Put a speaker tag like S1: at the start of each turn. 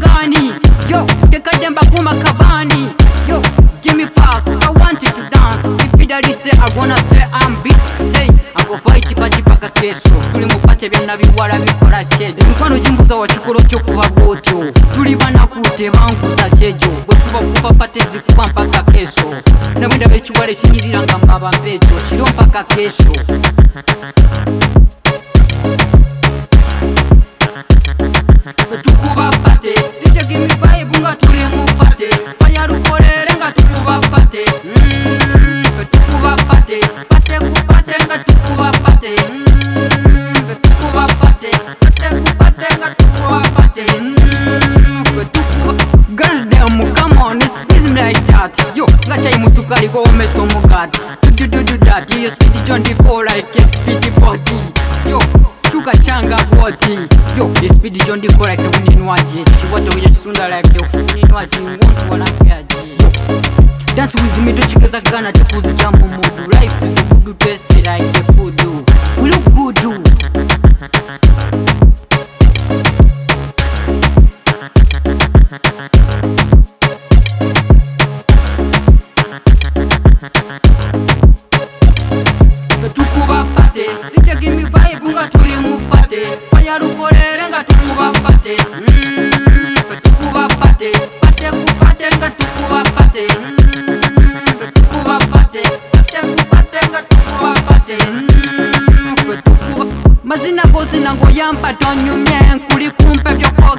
S1: gani. Yo, tekademba kuma kabani. Yo, give me fast, I want you to dance. If daddy say I wanna say I'm big, hey, I go fight paka kesho. Tuli mupate byonna biwala bikola chejo. Mikwano jimbuza wa chikolo kyo kuba bwotyo. Tuli bana kute banguza chejo. Bwe kuba kuba pate zikuba mpaka kesho. Namwenda bekiwale kinyirira nga mbaba mpejo. Kiro mpaka kesho. Tukuba pate, DJ give me vibe nga tuli mupate. Fanya rukolere nga tukuba pate. Tukuba pate, pate kupate nga tukuba pate. Tukuba pate, pate kupate nga tukuba pate. Girl them, come on, it's me like that. Yo, nga chai musukali go meso mugati. Do that, you speedy John the go like a speedy body. Yo, chuka changa body. Yo, the speedy John the go like a winwaji. She want to get sooner like yo, winwaji, won't wanna pay. Dance with me, don't you get a gun at the pussy jump mood. Life is a good taste like a food do. We look good do. Tukuba pate, DJ give me vibe nga tuli mupate. Fanya rukolere nga tukuba pate. Tukuba pate, pate kupate nga tukuba pate. Tukuba pate, pate kupate nga tukuba pate. Mazina gozi nango yampa tonyumye. Nkuli kumpe byoko